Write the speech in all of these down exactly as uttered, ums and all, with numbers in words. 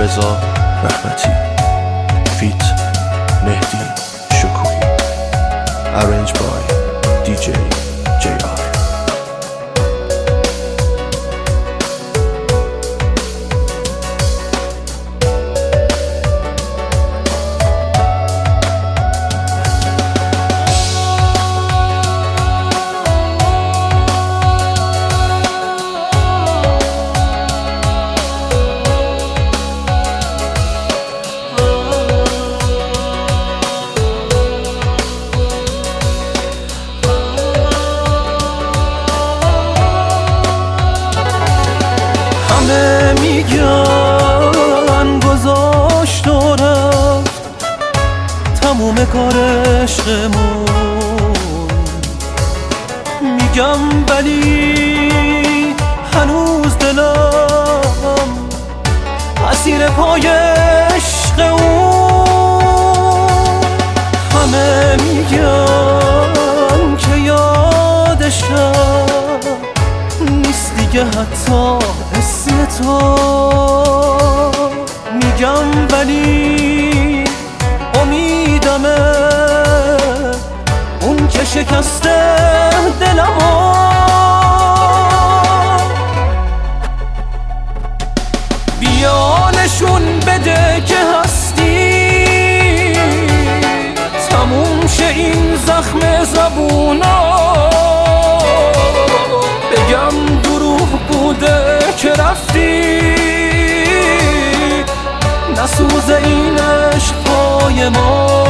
رضا رحمتی فیت مهدی شکوهی Arranged by دی جی جی آر. همه میگن گذاشت و رفت تموم کار عشقمون، میگم ولی هنوز دلم اسیر پای عشق اون. همه میگن که یادشم نیست دیگه حتی اسم تو، میگم ولی امیدمه اون که شکسته دلمو. بیا نشون بده که هستی، تموم شه این زخم زبونا. بگم دروغ بوده که رفتی، نسوزه این عشق پای ما.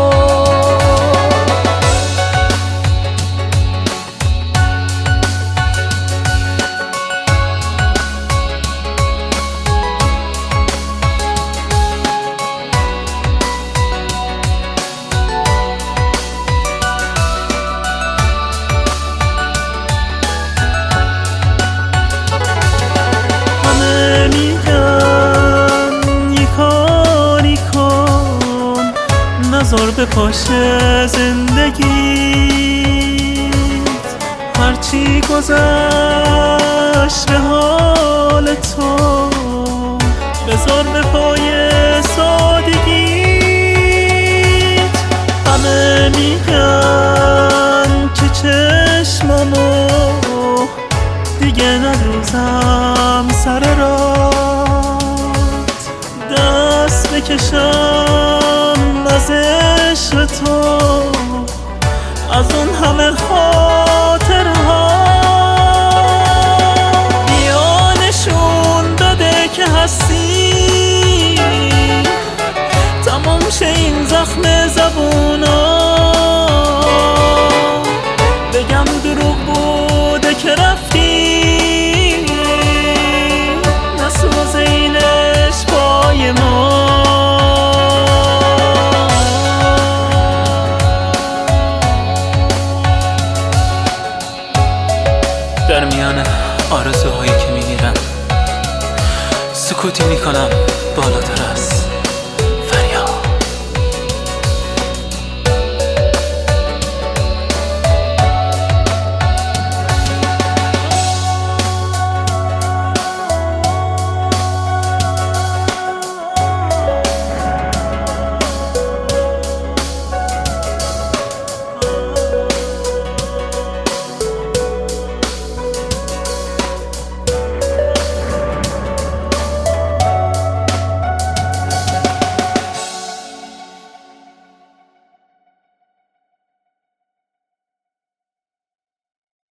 نذار به پاشه زندگیت، هرچی گذشت به حال تو بذار به پای سادگیت. همه میگن که چشمامو دیگه ندوزم سر رات، دست بکشم از عشق تو از اون همه خاطر ها. بیا نشون بده که هستی، تمام شه این زخم زبونا. بگم دروغ بوده که رفتی، نسوزه این عشق پای ما. در میان آرزوهایی که میمیرن سکوتی میکنم بالاتر از